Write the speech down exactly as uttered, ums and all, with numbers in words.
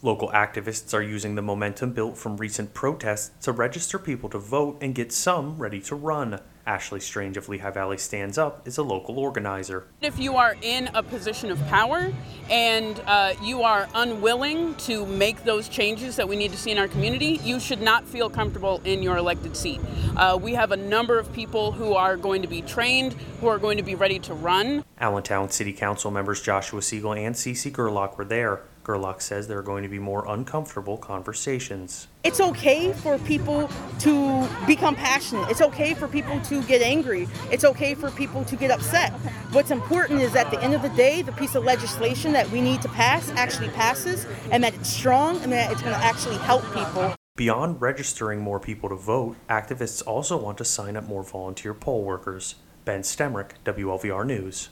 Local activists are using the momentum built from recent protests to register people to vote and get some ready to run. Ashley Strange of Lehigh Valley Stands Up is a local organizer. If you are in a position of power and uh, you are unwilling to make those changes that we need to see in our community, you should not feel comfortable in your elected seat. Uh, we have a number of people who are going to be trained, who are going to be ready to run. Allentown City Council members Joshua Siegel and Cece Gerlach were there. Gerlach says there are going to be more uncomfortable conversations. It's okay for people to become passionate. It's okay for people to get angry. It's okay for people to get upset. What's important is at the end of the day, the piece of legislation that we need to pass actually passes, and that it's strong, and that it's going to actually help people. Beyond registering more people to vote, activists also want to sign up more volunteer poll workers. Ben Stemrick, W L V R News.